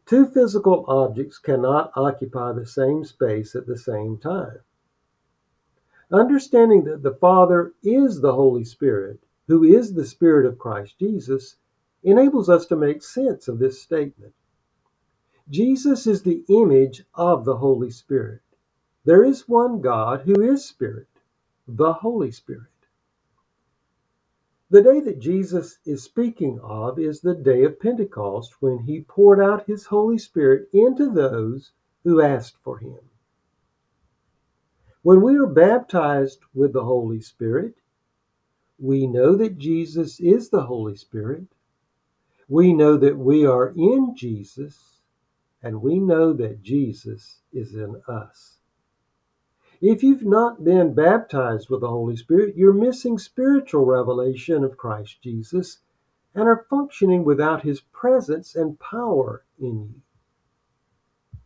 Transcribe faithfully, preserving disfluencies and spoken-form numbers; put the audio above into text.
Two physical objects cannot occupy the same space at the same time. Understanding that the Father is the Holy Spirit, who is the Spirit of Christ Jesus, enables us to make sense of this statement. Jesus is the image of the Holy Spirit. There is one God who is Spirit, the Holy Spirit. The day that Jesus is speaking of is the day of Pentecost, when he poured out his Holy Spirit into those who asked for him. When we are baptized with the Holy Spirit, we know that Jesus is the Holy Spirit. We know that we are in Jesus, and we know that Jesus is in us. If you've not been baptized with the Holy Spirit, you're missing spiritual revelation of Christ Jesus and are functioning without his presence and power in you.